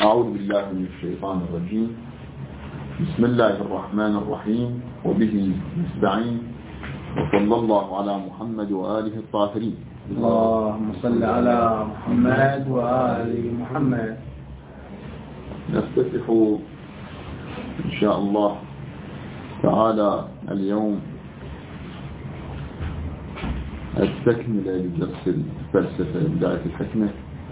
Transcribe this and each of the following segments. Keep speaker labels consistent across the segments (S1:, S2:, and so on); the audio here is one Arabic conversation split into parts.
S1: أعوذ بالله من الشيطان الرجيم. بسم الله الرحمن الرحيم وبه نستعين، وصلى الله على محمد وآله الطاهرين.
S2: اللهم صل على محمد وآل محمد.
S1: نفتتح إن شاء الله تعالى اليوم التكملة لدرس الفلسفة بداية الحكمة.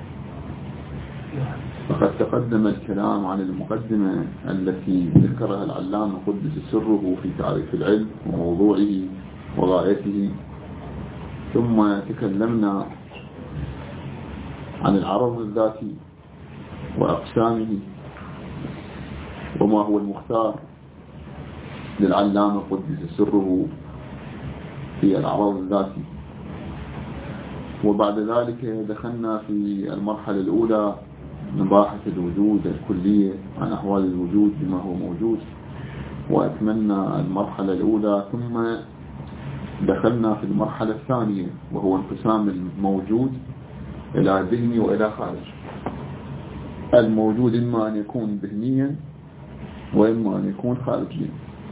S1: فقد تقدم الكلام عن المقدمة التي ذكرها العلامة قدس سره في تعريف العلم وموضوعه وغايته، ثم تكلمنا عن العرض الذاتي وأقسامه وما هو المختار للعلامة قدس سره في العرض الذاتي. وبعد ذلك دخلنا في المرحلة الأولى مباحث الوجود الكلية عن أحوال الوجود بما هو موجود، وأكملنا المرحلة الأولى، ثم دخلنا في المرحلة الثانية وهو انقسام الموجود إلى ذهني وإلى خارج. الموجود إما أن يكون ذهنيا وإما أن يكون خارجيا.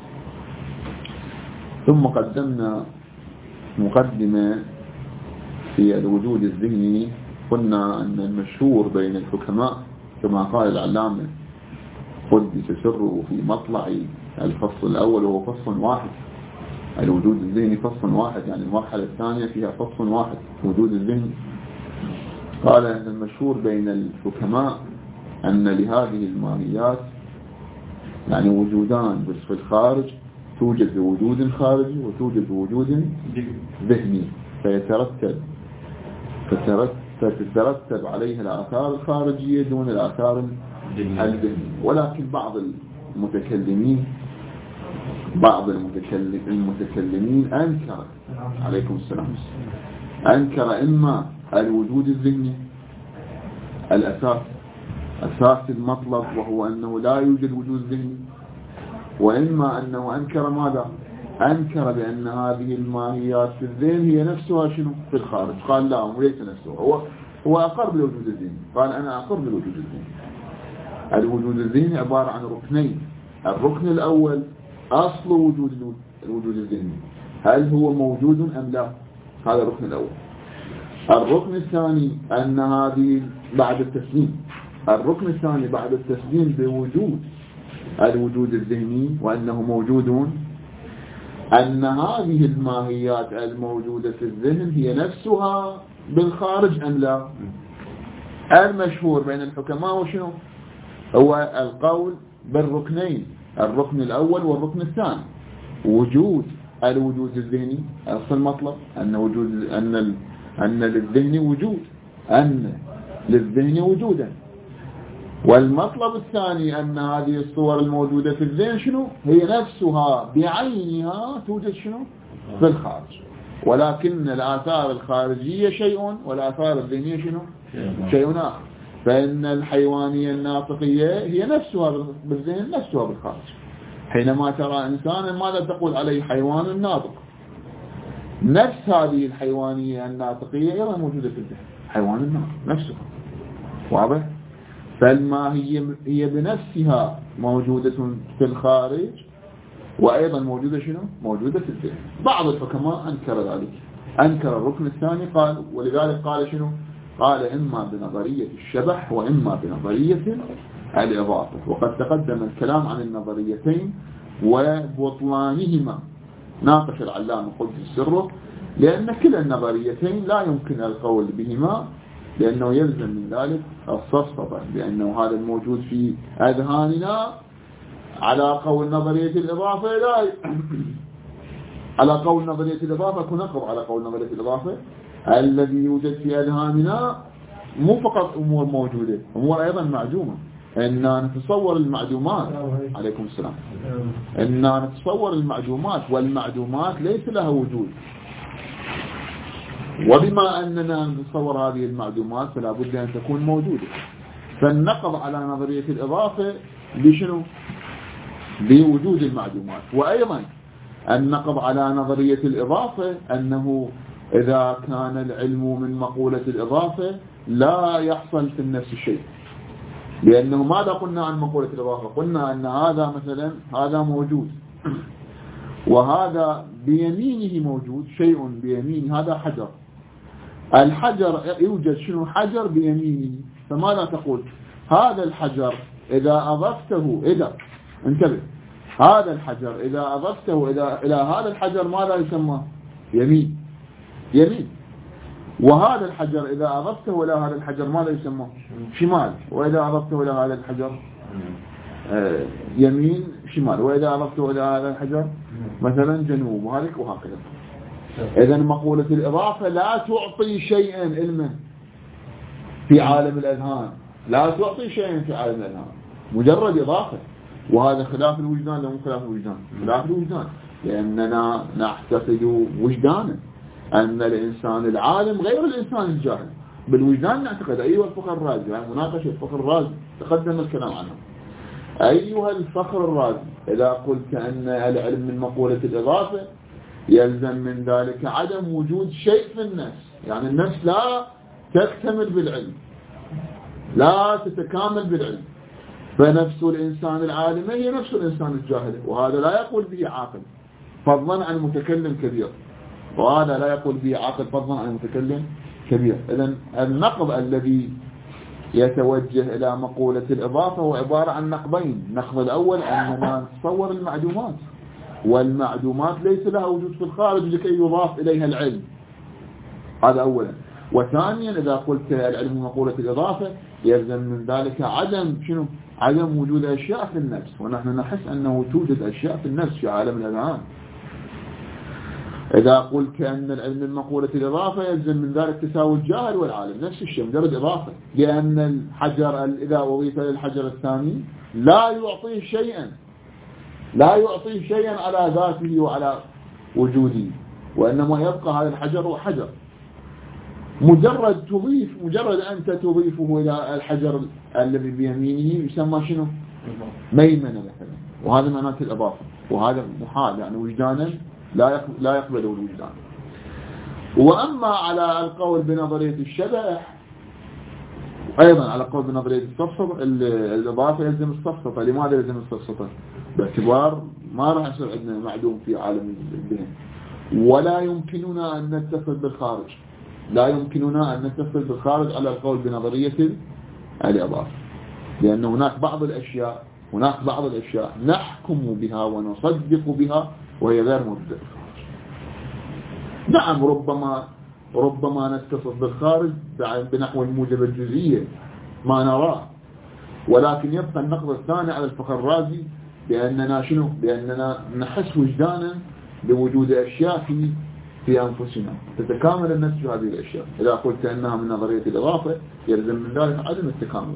S1: ثم قدمنا مقدمة في الوجود الذهني. قلنا أن المشهور بين الحكماء كما قال العلامة قدس سره في مطلع الفصل الأول وهو فصل واحد، الوجود الذهني فصل واحد، يعني المرحلة الثانية فيها فصل واحد وجود الذهن. قال أن المشهور بين الحكماء أن لهذه الماهيات يعني وجودان بس في الخارج، توجد بوجود خارجي وتوجد بوجود ذهني، فتترتب عليها الآثار الخارجية دون الآثار الذهنية. ولكن بعض المتكلمين أنكر عليكم السلام أنكر إما الوجود الذهني أساس المطلب وهو أنه لا يوجد وجود ذهني، وإما أنه أنكر ماذا؟ أنكر بأن هذه الماهيات في الذهن هي نفسها شنو في الخارج. قال لا، وليس نفسها، هو أقر بالوجود الذهني. قال أنا أقر بالوجود الذهني. الوجود الذهني عبارة عن ركنين. الركن الأول أصل وجود الوجود الذهني، هل هو موجود أم لا؟ هذا الركن الأول. الركن الثاني أن هذه بعد التسليم. الركن الثاني بعد التسليم بوجود الوجود الذهني وأنه موجود، أن هذه الماهيات الموجودة في الذهن هي نفسها بالخارج أم لا. المشهور بين الحكماء وشنو هو القول بالركنين، الركن الأول والركن الثاني. وجود الوجود الذهني أصل مطلب أن للذهن وجود، أن للذهن وجودا. والمطلب الثاني أن هذه الصور الموجودة في الذهن شنو هي نفسها بعينها توجد شنو في الخارج، ولكن الآثار الخارجية شيء والآثار الذهنية شنو شيء آخر. فإن الحيوانية الناطقية هي نفسها بالذهن نفسها بالخارج. حينما ترى إنسانا ماذا تقول عليه؟ حيوان ناطق. نفس هذه الحيوانية الناطقية أيضا موجودة في الذهن، حيوان الناطق نفسها. واضح؟ فالما هي بنفسها موجودة في الخارج وأيضا موجودة شنو؟ موجودة في الذهن. بعض الحكماء أنكر ذلك، أنكر الركن الثاني. قال ولذلك قال شنو؟ قال إما بنظرية الشبح وإما بنظرية الإضافة. وقد تقدم الكلام عن النظريتين وبطلانهما. ناقش العلامة قدس سره لأن كلا النظريتين لا يمكن القول بهما، لأنه يلزم من ذلك الصفصفة بأنه هذا الموجود في أذهاننا على قول نظرية الإضافة لا على قول نظرية الإضافة كنقر على قول نظرية الإضافة الذي يوجد في أذهاننا مو فقط أمور موجودة، أمور أيضا معدومة. إننا نتصور المعدومات عليكم السلام إننا نتصور المعدومات، والمعدومات ليس لها وجود. وبما أننا نتصور هذه المعدومات فلا بد أن تكون موجودة. فالنقض على نظرية الإضافة بشنو؟ بوجود المعدومات. وأيضا النقض على نظرية الإضافة أنه إذا كان العلم من مقولة الإضافة لا يحصل في النفس شيء، لأنه ماذا قلنا عن مقولة الإضافة؟ قلنا أن هذا مثلا هذا موجود وهذا بيمينه موجود، شيء بيمينه، هذا حجر. الحجر يوجد شنو؟ حجر بيمينه. فماذا تقول؟ هذا الحجر إذا أضفته انتبه، هذا الحجر إذا أضفته إلى هذا الحجر ماذا يسمى؟ يمين. وهذا الحجر إذا أضفته إلى هذا الحجر ماذا يسمى؟ شمال. وإذا أضفته إلى هذا الحجر يمين شمال. وإذا أضفته إلى هذا الحجر مثلا جنوب، وهكذا. إذا مقولة الإضافة لا تعطي شيئا علما في عالم الأذهان، لا تعطي شيئا في عالم الأذهان، مجرد إضافة. وهذا خلاف الوجدان. لو خلاف الوجدان، خلاف الوجدان، لأننا نعتقد وجدانا أن الإنسان العالم غير الإنسان الجاهل. بالوجدان نعتقد. أيها الفخر الرازي، يعني مناقشة الفخر الرازي تقدم الكلام عنه. أيها الفخر الرازي، إذا قلت أن العلم من مقولة الإضافة يلزم من ذلك عدم وجود شيء في النفس، يعني النفس لا تكتمل بالعلم، لا تتكامل بالعلم، فنفس الإنسان العالم هي نفس الإنسان الجاهل، وهذا لا يقول به عاقل فضلا عن متكلم كبير، وهذا لا يقول به عاقل فضلا عن متكلم كبير. إذن النقض الذي يتوجه إلى مقولة الإضافة هو عبارة عن نقضين. النقض الأول أننا نتصور المعدومات، والمعدومات ليس لها وجود في الخارج لكي يضاف إليها العلم، هذا أولا. وثانيا إذا قلت العلم مقولة الإضافة يلزم من ذلك عدم وجود أشياء في النفس، ونحن نحس أنه توجد أشياء في النفس في عالم الأذهان. إذا قلت أن العلم من مقولة الإضافة يلزم من ذلك تساوي الجاهل والعالم، نفس الشيء، مجرد إضافة، لأن الحجر إذا أضيف للحجر الثاني لا يعطيه شيئا على ذاته وعلى وجوده، وإنما يبقى هذا الحجر هو حجر. مجرد أنت تضيفه إلى الحجر الذي بيمينه يسمى شنو؟ ميمنة مثلا، وهذا معناته الإضافة، وهذا محال، يعني وجدانا لا يقبله الوجدان. وأما على القول بنظرية الشبه، أيضا على القول بنظرية السفسطة، الإضافة يلزم السفسطة. لماذا يلزم السفسطة؟ باعتبار ما راح يصير عندنا معدوم في عالم الذهن، ولا يمكننا أن نتصل بالخارج، على القول بنظرية الإضافة، لأن هناك بعض الأشياء نحكم بها ونصدق بها وهي غير موجودة. نعم، ربما نتصل بالخارج بنحو الموجب الجزئية ما نراه، ولكن يبقى النقض الثاني على الفخر الرازي بأننا نحس وجدانا بوجود أشياء في أنفسنا تتكامل النفس في هذه الأشياء. إذا قلت أنها من نظرية الإضافة يلزم من ذلك عدم التكامل،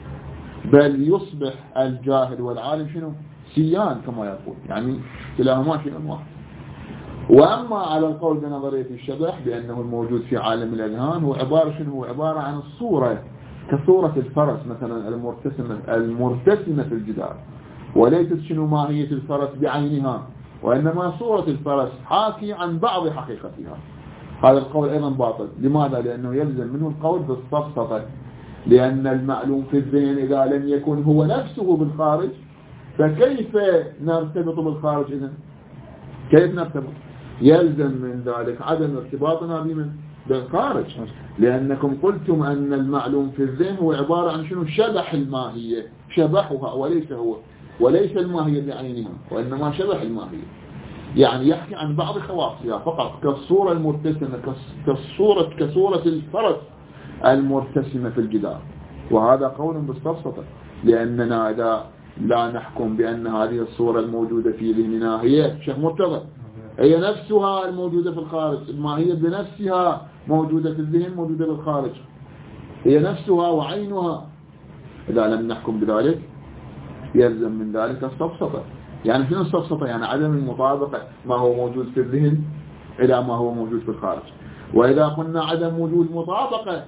S1: بل يصبح الجاهل والعالم سيان كما يقول، يعني كلاهما شيء واحد. وأما على القول بنظرية الشبح بأنه الموجود في عالم الأذهان هو عبارة عن الصورة، كصورة الفرس مثلا المرتسمة في الجدار، وليست ماهية الفرس بعينها، وإنما صورة الفرس حاكي عن بعض حقيقتها. هذا القول أيضا باطل. لماذا؟ لأنه يلزم منه القول بالسفسطة، لأن المعلوم في الذهن إذا لم يكن هو نفسه بالخارج فكيف نرتبط بالخارج؟ إذن كيف نرتبط؟ يلزم من ذلك عدم ارتباطنا بالخارج، لأنكم قلتم أن المعلوم في الذهن هو عبارة عن شبح الماهية، شبحها وليس الماهية بعينها، وإنما شبح الماهية، يعني يحكي عن بعض خواصها فقط، كالصورة المرتسمة، كصورة الفرس المرتسمة في الجدار. وهذا قول بالسفسطة، لأننا إذا لا نحكم بأن هذه الصورة الموجودة في ذهننا هي شيخ مرتضى هي نفسها الموجودة في الخارج، ما هي بنفسها موجودة في الذهن موجودة في الخارج، هي نفسها وعينها، إذا لم نحكم بذلك يلزم من ذلك السفسطة. يعني شنو السفسطة؟ يعني عدم المطابقة ما هو موجود في الذهن إلى ما هو موجود في الخارج. وإذا قلنا عدم وجود مطابقة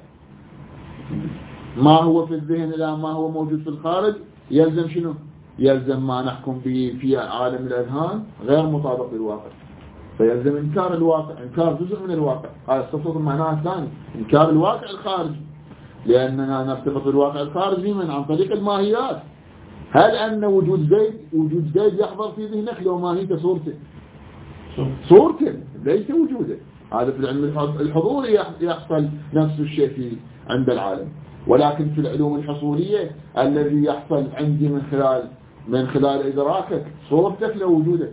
S1: ما هو في الذهن إلى ما هو موجود في الخارج يلزم شنو؟ يلزم ما نحكم به في عالم الأذهان غير مطابق للواقع، فيلزم إنكار الواقع، إنكار جزء من الواقع. هذا السفسطة معناها الثاني، إنكار الواقع الخارجي. لأننا نرتبط بالواقع الخارجي عن طريق الماهيات. هل أن وجود زيد يحضر في ذهنك لو ماهيته صورته ليس وجوده؟ هذا في العلم الحضوري يحصل نفس الشيء عند العالم، ولكن في العلوم الحصولية الذي يحصل عندي من خلال إدراكك صورتك لوجودك،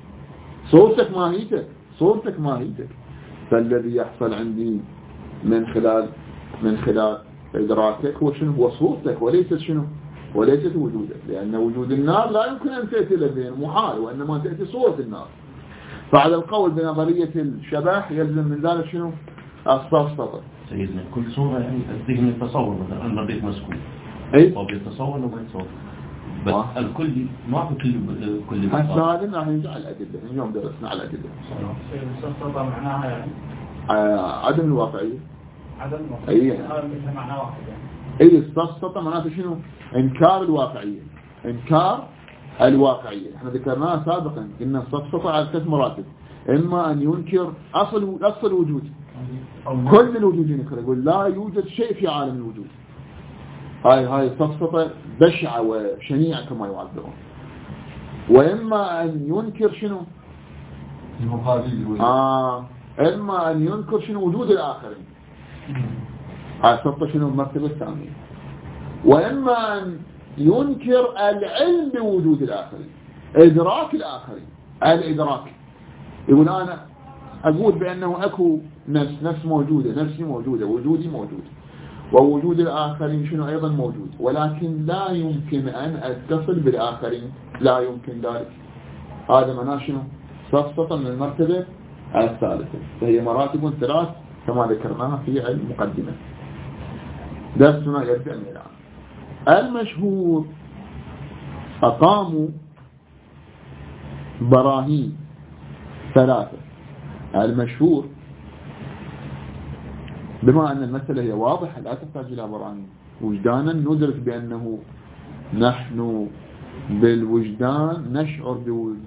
S1: صورتك ماهيتك. فالذي يحصل عندي من خلال إدراكك هو شنو؟ هو صورتك وليست وجودك، لأن وجود النار لا يمكن أن تأتي للذهن، محال، وإنما تأتي صورة النار. فعلى القول بنظرية الشبح يلزم من ذلك شنو؟ السفسطة.
S3: سيدنا كل صورة يعني الذهن يتصور، مثلا أنا بيت مسكون هو بيتصور وما يتصور، بس الكل ما في كل
S1: هذا راح نرجع الأدلة. اليوم درسنا على الأدلة.
S2: السفسطة معناها يعني
S1: عدم الواقعية.
S2: أي معناه واحد
S1: يعني. السفسطة معناته شنو؟ إنكار الواقعية. احنا ذكرناها سابقا، قلنا السفسطة على 3 مراتب. إما أن ينكر أصل الوجود، كل الوجود ينكر، يقول لا يوجد شيء في عالم الوجود. هاي السفسطة بشعة وشنيعة كما يعبرون. وإما أن ينكر شنو؟ إما أن ينكر شنو؟ وجود الآخرين. هاي السفسطة شنو؟ المرتبة الثانية. وإما أن ينكر العلم بوجود الآخرين، إدراك الآخرين، الإدراك. يقول أنا أقول بأنه أكو نفس موجودة، نفسي موجودة، وجودي موجود، ووجود الآخرين شنو أيضا موجود، ولكن لا يمكن أن أتصل بالآخرين، لا يمكن ذلك. هذا معناه شنو؟ سفسطة من المرتبة الثالثة. فهي مراتب 3 كما ذكرناها في المقدمة. درسنا يبدأ من الآن. المشهور أقاموا براهين 3. المشهور بما أن المسألة هي واضحة لا تحتاج إلى براهين، وجدانا ندرك بأنه نحن بالوجدان نشعر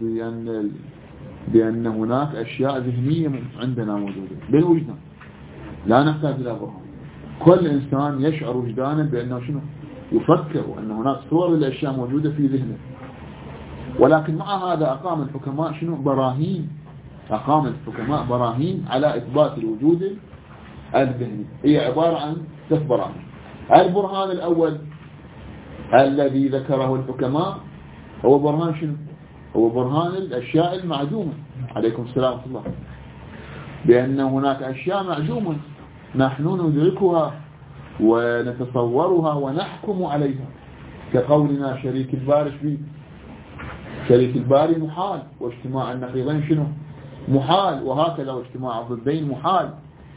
S1: بأن هناك أشياء ذهنية عندنا موجودة بالوجدان، لا نحتاج إلى براهين. كل إنسان يشعر وجدانا بأنه شنو؟ يفكر وأن هناك صور للأشياء موجودة في ذهنه. ولكن مع هذا أقام الحكماء شنو؟ براهين. أقام الحكماء براهين على إثبات الوجود الذهني. هي عبارة عن 3 براهين. البرهان الأول الذي ذكره الحكماء هو برهان شنو؟ هو برهان الأشياء المعدومة. عليكم السلام ورحمة الله. بأن هناك أشياء معدومة نحن ندركها ونتصورها ونحكم عليها، كقولنا شريك الباري فيه. شريك الباري محال، واجتماع النقيضين شنو؟ محال، وهكذا واجتماع الضدين محال.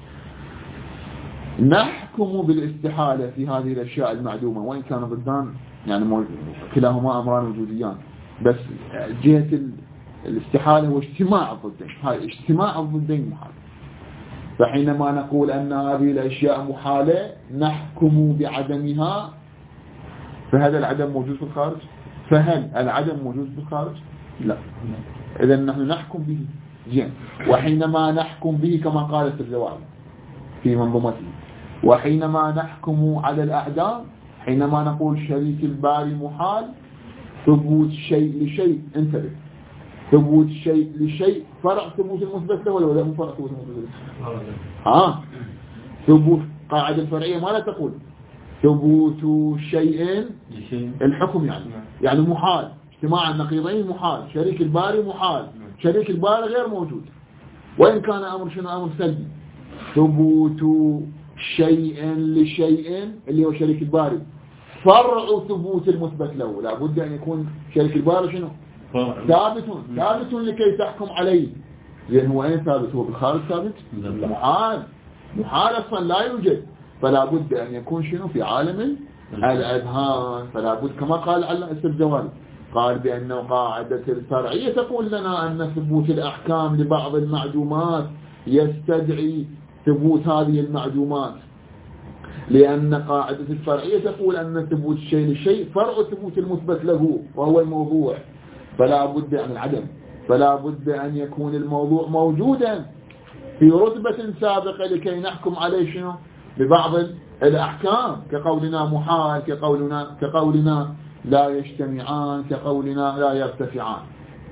S1: نحكم بالاستحالة في هذه الأشياء المعدومة، وإن كان ضدان يعني كلاهما أمران وجوديان، بس جهة الاستحالة واجتماع الضدين، هاي اجتماع الضدين محال. فحينما نقول أن هذه الأشياء محالة نحكم بعدمها، فهذا العدم موجود في الخارج؟ فهل العدم موجود في الخارج؟ لا. إذن نحن نحكم به. زين. وحينما نحكم به كما قالت الزوال في منظومته، وحينما نحكم على الأعدام، حينما نقول شريك الباري محال، ثبوت شيء لشيء، انتبه، ثبوت شيء لشيء فرع ثبوت المثبت له ولا مو فرع ثبوت المثبت له؟ ثبوت قاعدة الفرعية ما لا تقول ثبوت شيء الحكم يعني محال، اجتماع النقيضين محال، شريك الباري محال، شريك الباري غير موجود، وإن كان أمر شنو؟ أمر سلبي. ثبوت شيء لشيء اللي هو شريك الباري فرع ثبوت المثبت له، لا بد أن يكون شريك الباري شنو؟ ثابت لكي تحكم عليه. لأن هو أين ثابت؟ هو بالخارج ثابت؟ محال أصلا لا يوجد. فلا بد أن يكون شنو؟ في عالم الأذهان. فلا بد كما قال على السبزوالي، قال بأنه قاعدة الفرعية تقول لنا أن ثبوت الأحكام لبعض المعدومات يستدعي ثبوت هذه المعدومات، لأن قاعدة الفرعية تقول أن ثبوت الشيء للشيء فرع ثبوت المثبت له وهو الموضوع. فلا بد عن العدم، فلا بد أن يكون الموضوع موجودا في رتبة سابقة لكي نحكم عليه شنو؟ ببعض الأحكام كقولنا محال، كقولنا لا يجتمعان، كقولنا لا يرتفعان،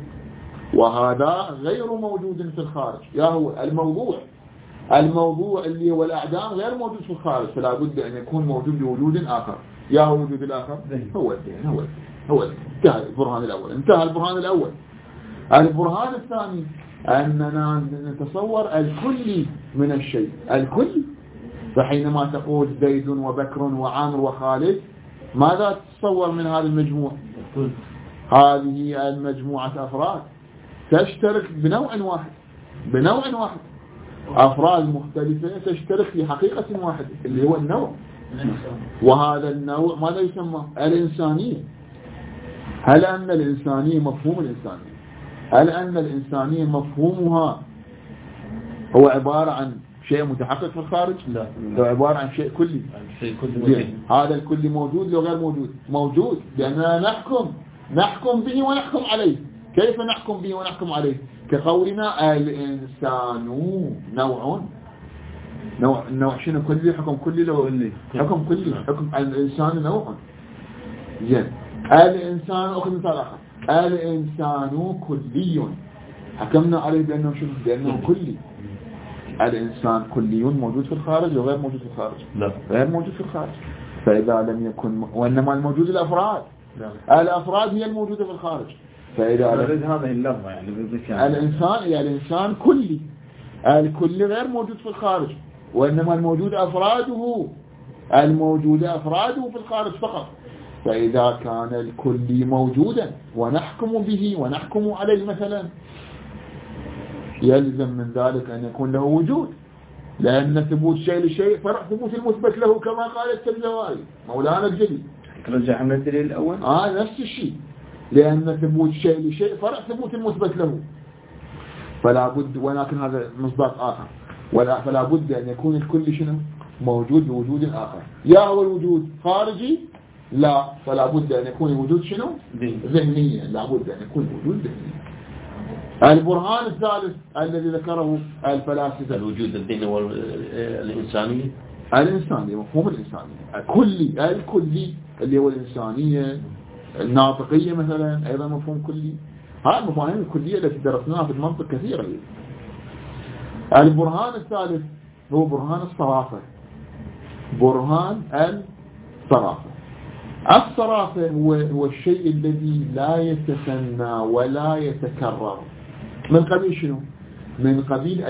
S1: وهذا غير موجود في الخارج. يا هو الموضوع اللي هو الأعدام غير موجود في الخارج، فلا بد أن يكون موجود بوجود آخر. يا هو الوجود الآخر هو الذهن. انتهى البرهان الأول. البرهان الثاني أننا نتصور الكل من الشيء، الكل. فحينما تقول زيد وبكر وعامر وخالد، ماذا تتصور من هذا المجموع؟ هذه المجموعة أفراد تشترك بنوع واحد، أفراد مختلفة تشترك في حقيقة واحدة اللي هو النوع. وهذا النوع ماذا يسمى؟ الإنسانية. هل أن الإنسانية مفهوم الإنسانية؟ هل أن الإنسانية مفهومها هو عبارة عن شيء متحقق في الخارج؟
S3: لا،
S1: هو عبارة عن شيء كلي. هذا الكل موجود لو غير موجود؟ موجود، لأننا نحكم به ونحكم عليه. كيف نحكم به ونحكم عليه؟ كقولنا الإنسان نوع شنو كلي؟ حكم كلي لو حكم كلي، حكم الإنسان نوع. زين، الإنسان أخذ مثال آخر، الإنسان كلي، حكمنا عليه بأنه شنو؟ بأنه كلي. الإنسان كلي موجود في الخارج وغير موجود في الخارج؟ لا، غير موجود في الخارج. فإذا لم يكن، وإنما الموجود الأفراد. الأفراد هي الموجودة في الخارج. فإذا
S2: هذه اللغة يعني
S1: الإنسان كلي، الكل غير موجود في الخارج، وإنما الموجود أفراده في الخارج فقط. فإذا كان الكل موجودا ونحكم به ونحكم عليه مثلا، يلزم من ذلك أن يكون له وجود، لأن ثبوت شيء لشيء فرع ثبوت المثبت له، كما قال التبزواري مولانا الجليل.
S2: رجع من الدليل الأول
S1: نفس الشيء، لأن ثبوت شيء لشيء فرع ثبوت المثبت له. فلا بد، ولكن هذا مصداق آخر، فلا بد أن يكون الكل شنو؟ موجود بوجود آخر. يا هو الوجود خارجي؟ لا، فلا بد أن يكون الوجود شنو؟ ذهنيا، لا بد أن يكون الوجود ذهنيا. البرهان الثالث الذي ذكره الفلاسفة،
S3: الوجود الذهني والإنسانية.
S1: مفهوم الإنسانية الكلي اللي هو الإنسانية. الناطقية مثلا أيضا مفهوم كلي. هذه المفاهيم الكلية التي درسناها في المنطق كثيرة. البرهان الثالث هو برهان الصرافة. الصرافة هو الشيء الذي لا يتثنى ولا يتكرر. من قبيل شنو؟ من قبيل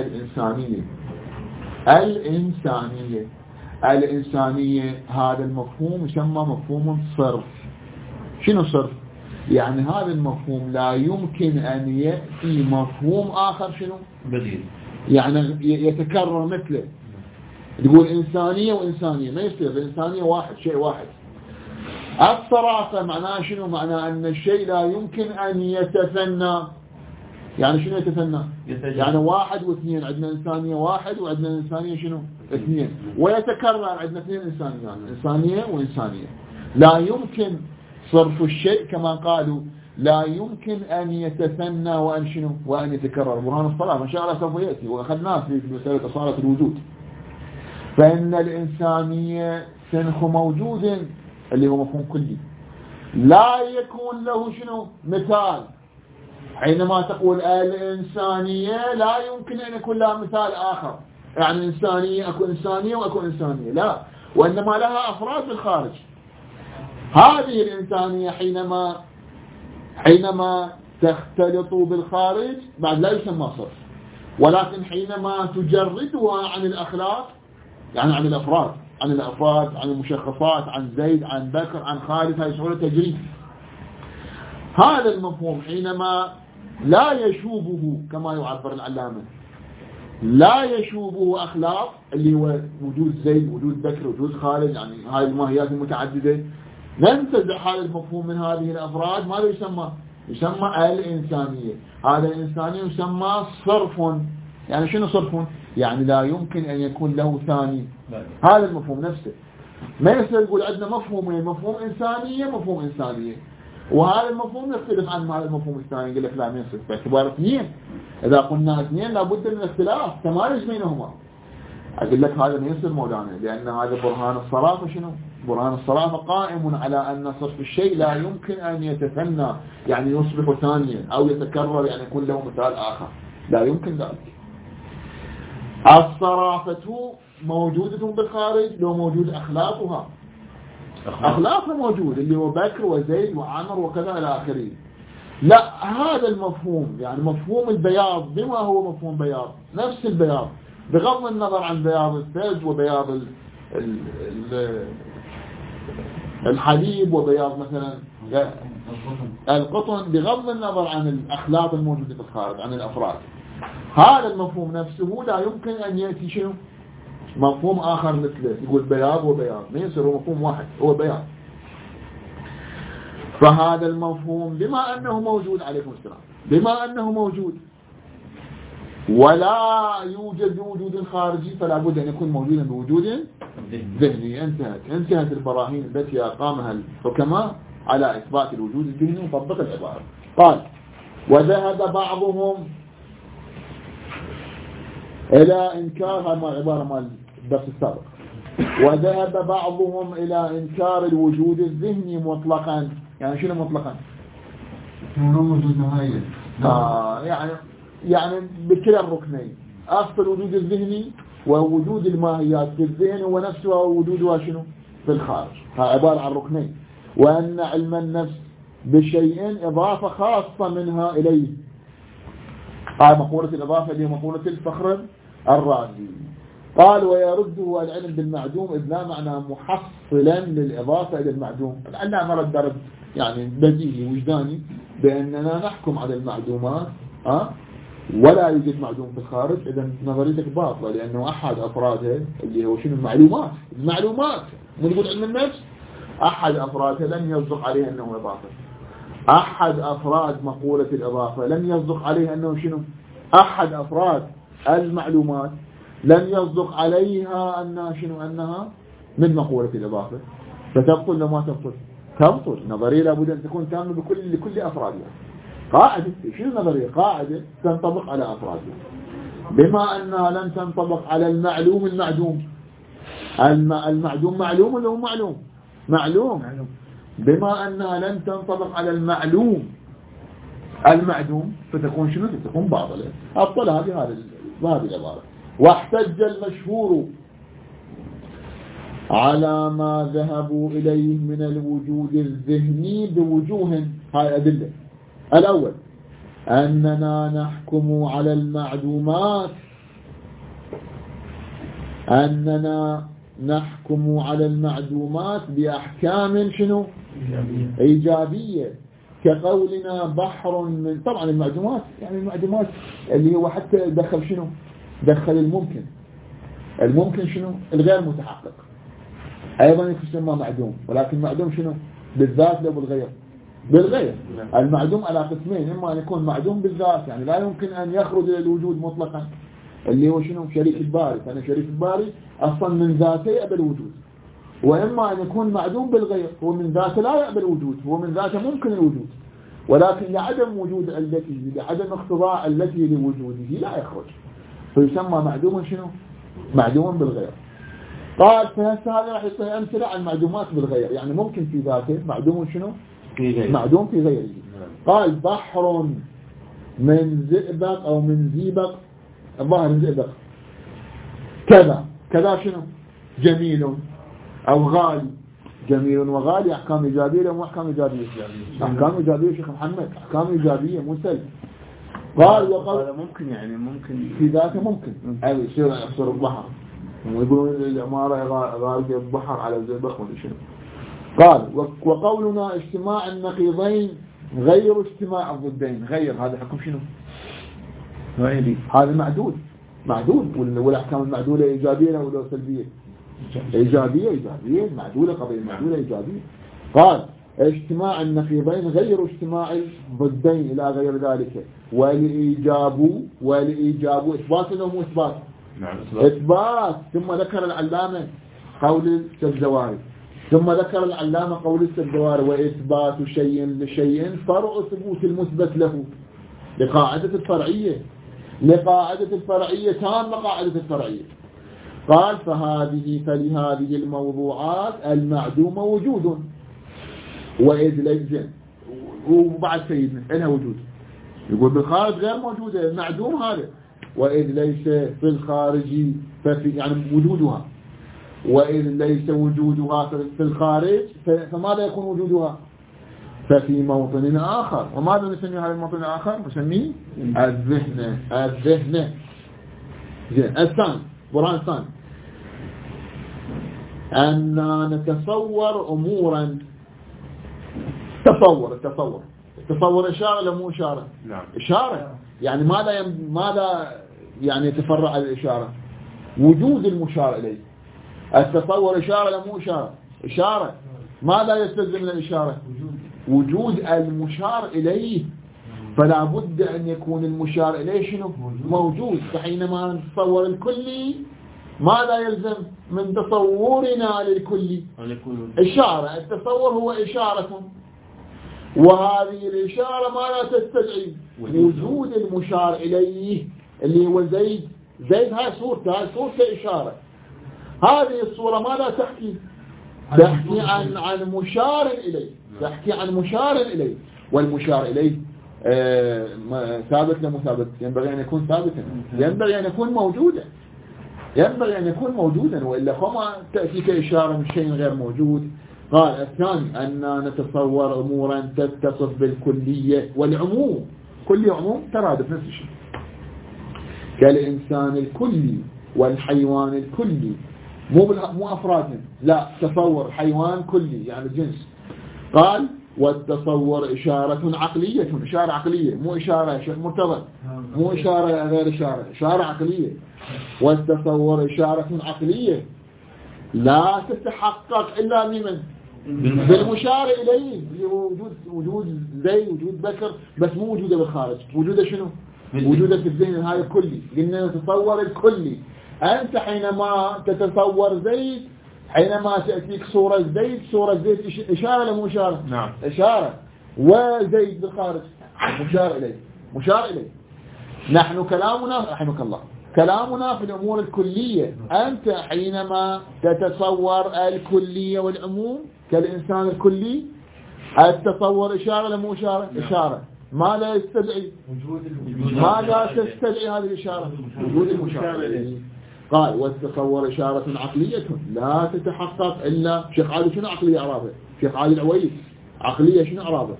S1: الإنسانية. هذا المفهوم يسمى مفهوم صرف. شنو صرف؟ يعني هذا المفهوم لا يمكن أن يأتي مفهوم آخر شنو؟
S3: بديل،
S1: يعني يتكرر مثله. تقول إنسانية وإنسانية، ما يصير. الإنسانية واحد، شيء واحد. الصرافة معناه شنو؟ معناه أن الشيء لا يمكن أن يتثنى. يعني شنو يتثنى؟ يعني واحد واثنين، عندنا إنسانية واحد وعندنا إنسانية شنو؟ اثنين، ويتكرر عندنا اثنين إنسانية وإنسانية. لا يمكن صرف الشيء كما قالوا، لا يمكن أن يتثنى وأن شنو؟ وأن يتكرر. برهان الصرافة إن شاء الله سوف يأتي، وأخذناه في مسألة أصالة الوجود. فإن الإنسانية سنخ موجود اللي هو مفهوم كلي، لا يكون له شنو؟ مثال. حينما تقول الإنسانية لا يمكن أن يكون لها مثال آخر، يعني إنسانية أكو إنسانية وأكو إنسانية، لا، وإنما لها أفراد بالخارج. هذه الإنسانية حينما تختلط بالخارج بعد لا يسمى صرف، ولكن حينما تجردها عن الأخلاق، يعني عن الأفراد، عن المشخصات، عن زيد، عن بكر، عن خالد، هذه سهولة تجريد. هذا المفهوم حينما لا يشوبه كما يعبر العلامة، لا يشوبه أخلاق اللي هو وجود زيد، وجود بكر، وجود خالد، يعني هذه الماهيات المتعددة، ننتزع هذا المفهوم من هذه الأفراد. ماذا يسمى الإنسانية. هذا الإنسانية يسمى صرف. يعني شنو صرف؟ يعني لا يمكن أن يكون له ثاني. هذا المفهوم نفسه. ما يصير يقول عندنا مفهومين، مفهوم إنسانية، وهذا المفهوم يختلف عن هذا المفهوم الثاني. يقول لك لا، ما يصير باعتبار اثنين. إذا قلنا اثنين لابد من اختلاف تمايز بينهما. أقول لك هذا ما يصير مولانا، لأن هذا برهان الصرافة. شنو برهان الصرافة؟ قائم على أن صرف الشيء لا يمكن أن يتثنى، يعني يصبح ثانيا أو يتكرر، يعني يكون له مثال آخر، لا يمكن ذلك. الصرافة موجودة بالخارج، لو موجود أخلاقها موجود، اللي هو بكر وزيد وعمر وكذا إلى آخره. لا، هذا المفهوم، يعني مفهوم البياض بما هو مفهوم بياض، نفس البياض بغض النظر عن بياض الثلج وبياض الحليب وبياض مثلا القطن، بغض النظر عن الأخلاق الموجودة في الخارج عن الأفراد. هذا المفهوم نفسه لا يمكن أن يأتي شنو مفهوم آخر مثله، يقول بياض وبياض، ما يصير، هو مفهوم واحد، هو بياض. فهذا المفهوم بما أنه موجود، عليكم السلام، بما أنه موجود ولا يوجد بوجود خارجي، فلا بد أن يكون موجودا بوجود ذهني. انتهت البراهين التي أقامها الحكماء على إثبات الوجود الذهني وطبق العبارة. قال: وذهب بعضهم إلى إنكار، هذه العبارة مال الدرس السابق، وذهب بعضهم إلى إنكار الوجود الذهني مطلقا. يعني شنو مطلقا؟
S2: موجود نهائيا.
S1: يعني بكلا الركنين، أصل الوجود الذهني ووجود الماهيات في الذهن هو نفسها ووجودها شنو في الخارج، عبارة عن ركنين. وأن علم النفس بشيء إضافة خاصة منها إليه. مقولة الإضافة اللي هي مقولة الفخر الرازي. قال: ويرده العلم بالمعدوم إذ لا معنى محصلا للإضافة إلى المعدوم. لأننا نرد درد يعني بديهي وجداني بأننا نحكم على المعدومات ولا يوجد معدوم في الخارج، إذا نظريتك باطلة، لأنه أحد أفرادها اللي هو شنو المعلومات من يقول علم النفس، أحد أفرادها لم يصدق عليه أنه إضافة. أحد أفراد مقولة الإضافة لم يصدق عليه أنه شنو، أحد أفراد المعلومات لم يصدق عليها أنها شنو، أنها من مقولة الإضافة. فتبطل لما تبطل نظرية لابد أن تكون تامة لكل أفرادها. قاعدة، شنو النظرية؟ قاعدة تنطبق على أفرادها، بما أنها لم تنطبق على المعلوم. المعدوم معلوم ولا هو معلوم. بما أنها لم تنطبق على المعدوم فتكون شنو؟ تكون باطلة. أبطل هذه العبارة. واحتج المشهور على ما ذهبوا إليه من الوجود الذهني بوجوه. هاي أدلة. الأول: أننا نحكم على المعدومات بأحكام شنو؟ إيجابية، كقولنا بحر من. طبعا المعدومات يعني المعدومات اللي هو حتى دخل شنو؟ دخل الممكن شنو؟ الغير متحقق أيضا يسمى معدوم، ولكن معدوم شنو؟ بالذات لو بالغير. المعدوم على قسمين: إما أن يكون معدوم بالذات، يعني لا يمكن أن يخرج إلى الوجود مطلقا، اللي هو شنو؟ شريك الباري. فأنا شريك الباري أصلا من ذاته يقبل الوجود. وإما أن يكون معدوم بالغير، هو من ذاته لا يقبل الوجود، هو من ذاته ممكن الوجود، ولكن لعدم وجود علته، لعدم اقتضاء علته لوجوده لا يخرج، فيسمى معدوم شنو؟ معدوم بالغير. قال: فهذا راح يعطي أمثلة عن المعدومات بالغير، يعني ممكن في ذاته معدوم شنو؟ معدوم في غيره. قال: بحر من زئبق أو من زيبق، الظاهر من زئبق، كذا شنو؟ جميل أو غالي. جميل وغالي أحكام إيجابية لهم أحكام إيجابية. أحكام إيجابية شيخ محمد، أحكام إيجابية مو سلب. قال:
S2: هذا ممكن
S1: في ذاته ممكن أي يصير البحر، ويقولون العمارة غالية البحر على زئبق ولا شنو. قال: وقولنا اجتماع النقيضين غير اجتماع الضدين. غير هذا حكم شنو؟
S2: غيري.
S1: هذا معدول والأحكام المعدولة إيجابية ولا سلبية؟ إيجابية. معدولة، قضية معدولة إيجابية. قال: اجتماع النقيضين غير اجتماع الضدين إلى غير ذلك. والإيجاب إثبات ولا مو إثبات؟ إثبات. ثم ذكر العلامة قول السبزواري قول السبزواري: وإثبات شيء لشيء فرع ثبوت المثبت له. لقاعدة الفرعية تام قاعدة الفرعية. قال فلهذه الموضوعات المعدومة وجود، وإذ ليس، وبعد سيدنا إلها وجود، يقول بالخارج غير موجودة معدوم هذا، وإذ ليس في الخارج ففي يعني وجودها، وإذ ليس وجودها في الخارج فماذا يكون وجودها؟ ففي موطن آخر. وماذا نسميه هذا الموطن الآخر؟ نسميه الذهن. الثاني برهان الثاني أن نتصور أمورا. التصور إشارة ولا مو إشارة؟
S3: نعم
S1: إشارة. يعني ماذا يعني يتفرع الإشارة؟ وجود المشار إليه. التصور إشارة ولا مو إشارة؟ إشارة. ماذا يستلزم من الإشارة؟ وجود المشار إليه. فلا بد أن يكون المشار إليه شنو؟ موجود. فحينما نتصور الكلي ماذا يلزم من تصورنا للكلي؟ إشارة. التصور هو إشارة، وهذه الإشارة ماذا تستدعي؟ وجود المشار إليه اللي هو زيد. هاي صورته إشارة. هذه الصورة ماذا تحكي؟ تحكي عن مشار إليه. تحكي عن مشار إليه، والمشار إليه ثابت لمو ثابت؟ ينبغي أن يكون ثابتا، ينبغي أن يكون موجودا، وإلا فما تأتيك إشارة من شيء غير موجود. قال الثاني أن نتصور أمورا تتصف بالكلية والعموم. كلي وعموم ترادف نفس الشيء، كالإنسان الكلي والحيوان الكلي، مو أفراد، لا، تصور حيوان كلي يعني جنس. قال والتصور إشارة عقلية. إشارة عقلية، مو إشارة مرتبط، مو إشارة غير إشارة عقلية. والتصور إشارة عقلية لا تتحقق إلا بمن؟ بالمشار إليه. وجود زي وجود بكر، بس مو وجوده بالخارج. وجوده شنو؟ وجوده في الذهن. هاي الكلي. قلنا نتصور الكلي. أنت حينما تتصور زيد، حينما تأتيك صورة زيد إشارة ولا مو إشارة؟
S3: نعم
S1: إشارة. وزيد بالخارج مشار إليه. نحن كلامنا رحمك الله كلامنا في الأمور الكلية. أنت حينما تتصور الكلية والعموم كالإنسان الكلي، التصور إشارة ولا مو إشارة؟ إشارة. ما لا يستدعي؟ ما لا تستدعي هذه الإشارة؟ وجود المشار إليه. قال والتصور إشارة عقلية لا تتحقق إلا. شيخ عادل شنو عقلية أعرابه؟ شيخ عادل العويس عقلية شنو أعرابه؟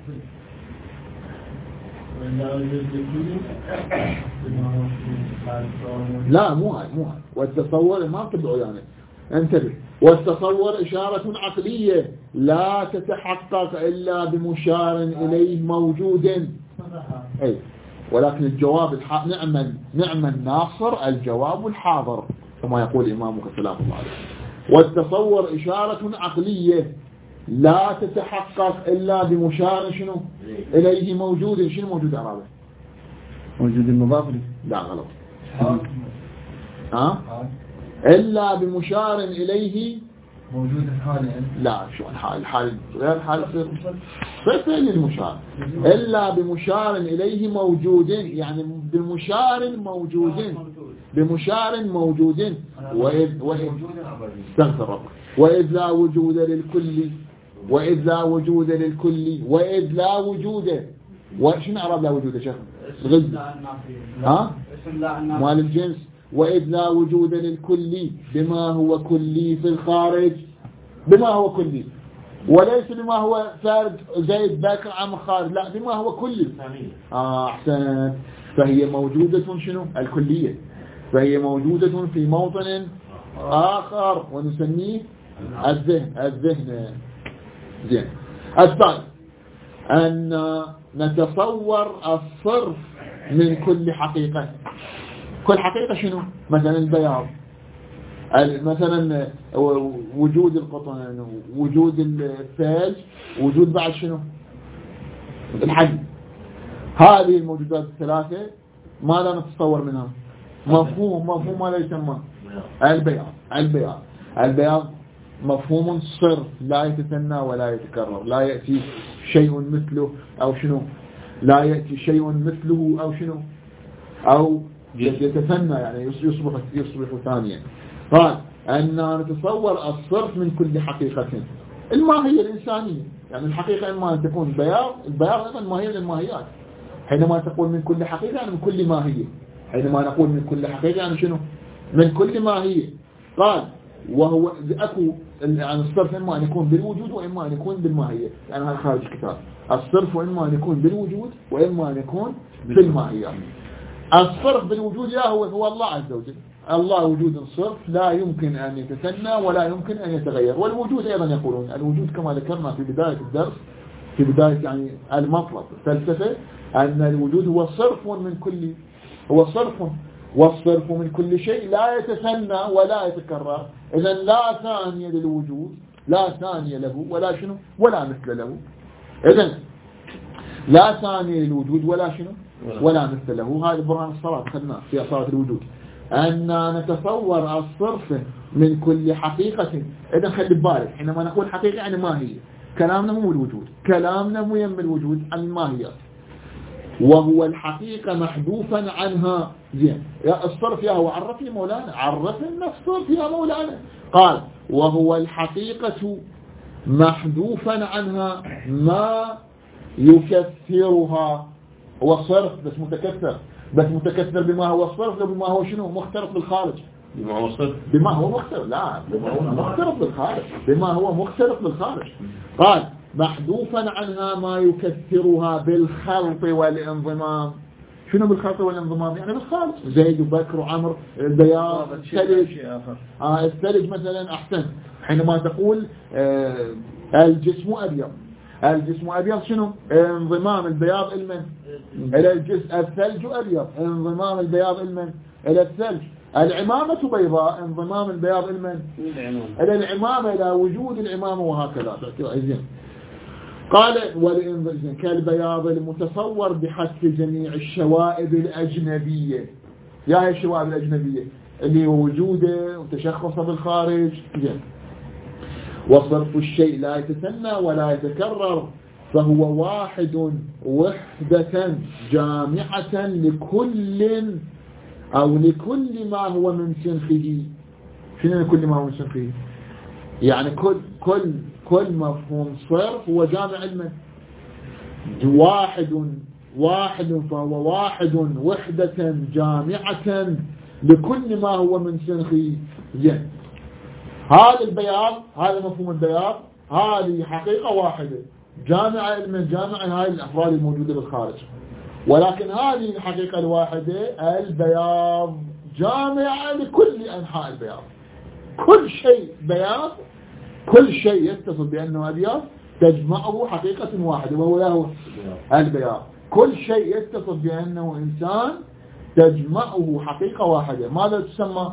S1: لا مو هاي. والتصور ما تبعوا يعني، انتبه. والتصور إشارة عقلية لا تتحقق إلا بمشار إليه موجود. أي ولكن الجواب نعم الناصر الجواب الحاضر كما يقول إمامك سلام الله عليه. والتصور إشارة عقلية لا تتحقق إلا بمشار شنو إليه موجود. شنو موجود أعرابه؟
S2: موجود المضاف.
S1: لا غلط. إلا بمشار إليه
S2: موجود الحال.
S1: لا شو الحال غير حال فين المشار؟ إلا بمشار إليه موجود، يعني بمشار موجود. استغفر ربك. وإذ لا وجود للكل. وإذ لا وجود. وشنو أعراب لا وجود يا شيخ؟ غزة مال الجنس. وإذ لا وجود للكل بما هو كلي في الخارج. بما هو كلي، وليس بما هو فرد زيد بكر عم خارج، لا بما هو كلي. أحسن. فهي موجودة شنو؟ الكلية. فهي موجودة في موطن آخر ونسميه الذهن. زين. الثالث أن نتصور الصرف من كل حقيقة. كل حقيقة شنو؟ مثلا البياض، مثلا وجود القطن، وجود الثلج، وجود بعد شنو؟ الحي. هذه الموجودات الثلاثة ماذا نتصور منها؟ مفهوم ماذا يسمى؟ البياض مفهوم صرف لا يتثنى ولا يتكرر. لا يأتي شيء مثله أو شنو؟ لا يأتي شيء مثله أو شنو؟ أو يتثنى يعني يصبح ثانيا. قال أننا نتصور الصرف من كل حقيقة الماهية الإنسانية، يعني الحقيقة إما أن تكون البياض أيضا ماهية من الماهيات. حينما تقول من كل حقيقة يعني من كل ماهية، حينما نقول من كل حقيقة يعني شنو؟ من كل ماهية. قال وهو أكو يعني الصرف إما أن يكون بالوجود وإما أن يكون بالماهية، يعني هذا خارج الكتاب. الصرف إما أن يكون بالوجود وإما أن يكون بالماهية. الصرف بالوجود هو الله عز وجل، الله وجود صرف لا يمكن أن يتثنى ولا يمكن أن يتغير. والوجود أيضا يقولون الوجود كما ذكرنا في بداية الدرس، في بداية يعني المطلب الفلسفة، أن الوجود هو صرف من كل، هو صرف، والصرف من كل شيء لا يتثنى ولا يتكرر. إذن لا ثانية للوجود، لا ثانية له ولا شنو ولا مثل له. إذن لا ثانية للوجود ولا شنو ولا مثل له. هذا برهان الصلاة خدناه في صلاة الوجود، أن نتصور الصرف من كل حقيقة. إذن خلي بالك حينما نقول حقيقة يعني ما هي، كلامنا مو الوجود، كلامنا مو يم الوجود الماهية، وهو الحقيقة محذوفا عنها. زين الصرف يا هو عرفني مولانا، عرفنا الصرف يا مولانا. قال وهو الحقيقة محذوفا عنها ما يكثرها. هو الصرف بس متكثر، بس متكثر بما هو الصرف بما هو شنو مختلط بالخارج،
S3: بما هو الصرف
S1: بما هو مختلط، لا بما هو مختلط بالخارج، بما هو مختلط بالخارج. قال محذوفا عنها ما يكثرها بالخلط والانضمام. شنو بالخلط والانضمام؟ يعني بالخالص، زيد وبكر وعمر، البياض، الثلج. الثلج مثلا أحسن، حينما تقول الجسم أبيض، الجسم أبيض شنو؟ انضمام البياض المن إلى الجسم. الثلج أبيض، انضمام البياض المن إلى الثلج. العمامة بيضاء، انضمام البياض المن إلى العمامة، إلى وجود العمامة، وهكذا. زين قال كالبياض المتصور بحث جميع الشوائب الأجنبية. يا هي الشوائب الأجنبية اللي هو وجوده وتشخصه بالخارج. زين وصرف الشيء لا يتثنى ولا يتكرر، فهو واحد وحدة جامعة لكل أو لكل ما هو من سنخه. شنو كل ما هو من سنخه؟ يعني كل مفهوم صرف هو جامع المن. واحد فهو واحد وحدة جامعة لكل ما هو من سنخه. زين هذا البياض، هذا مفهوم البياض، هذه حقيقة واحدة جامعة المن، جامعة هاي الأفراد الموجودة بالخارج. ولكن هذه الحقيقة الواحدة البياض جامعة لكل أنحاء البياض. كل شيء بياض، كل شيء يتصل بأنه أبيض تجمعه حقيقة واحدة وهو له البياض. كل شيء يتصل بأنه إنسان تجمعه حقيقة واحدة. ماذا تسمى؟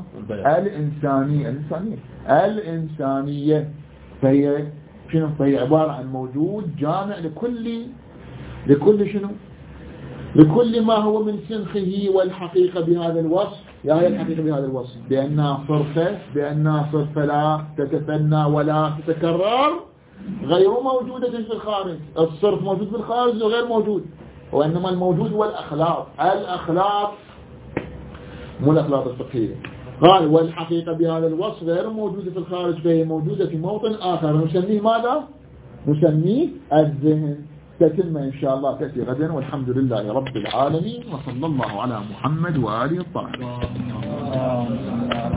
S1: الإنسانية. فهي شنو؟ فهي عبارة عن موجود جامع لكل شنو؟ لكل ما هو من سنخه. والحقيقة بهذا الوصف، يا هي الحقيقة بهذا الوصف بأنها صرف لا تتثنى ولا تتكرر، غير موجودة في الخارج. الصرف موجود في الخارج وغير موجود، وإنما الموجود هو الأخلاق مو الأخلاق الفقهية. قال والحقيقة بهذا الوصف غير موجودة في الخارج، فهي موجودة في موطن آخر نسميه ماذا؟ نسميه الذهن. تتم إن شاء الله تأتي غدا، والحمد لله رب العالمين، وصلى الله على محمد وآله الطاهرين.